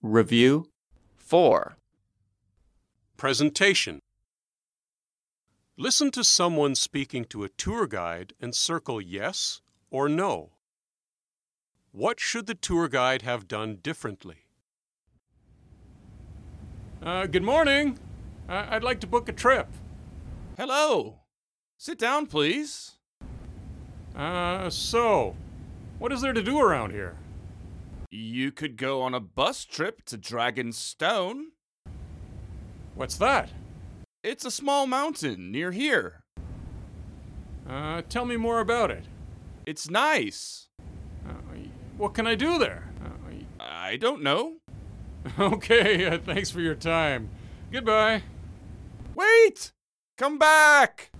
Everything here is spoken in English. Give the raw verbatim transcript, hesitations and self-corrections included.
Review. four. Presentation. Listen to someone speaking to a tour guide and circle yes or no. What should the tour guide have done differently? Uh, good morning. Uh, I'd like to book a trip. Hello. Sit down, please. Uh, so, what is there to do around here? You could go on a bus trip to Dragon's Stone. What's that? It's a small mountain near here. Uh, tell me more about it. It's nice. Uh, what can I do there? Uh, I don't know. okay, uh, thanks for your time. Goodbye. Wait! Come back!